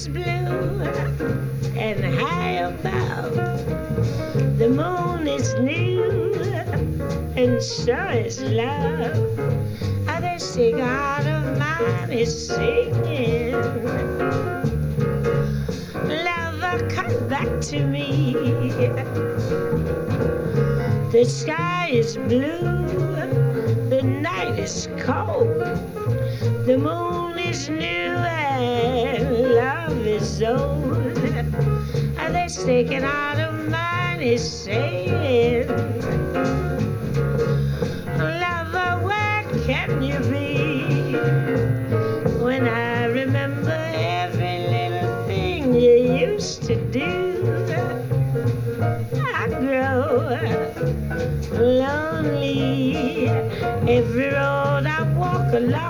is blue and high above. The moon is new and so is love. This cigar of mine is singing. Lover, come back to me. The sky is blue, the night is cold. The moon is new and love is old. This sticking out of mine is saying, lover, where can you be? When I remember every little thing you used to do, I grow lonely. Every road I walk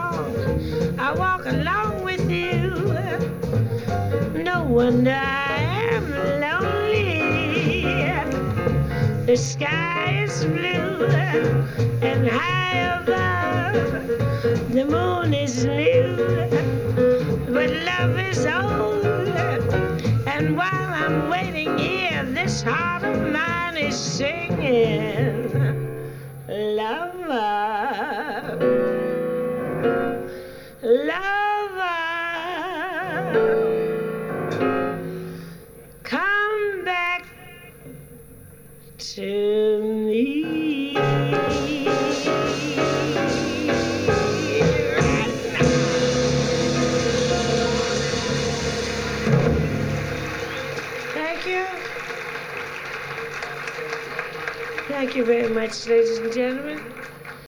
along with you. No wonder I am lonely. The sky is blue and high above. The moon is new, but love is old. And while I'm waiting here, this heart of mine is singing, lover, lover, come back to me. Thank you. Thank you very much, ladies and gentlemen.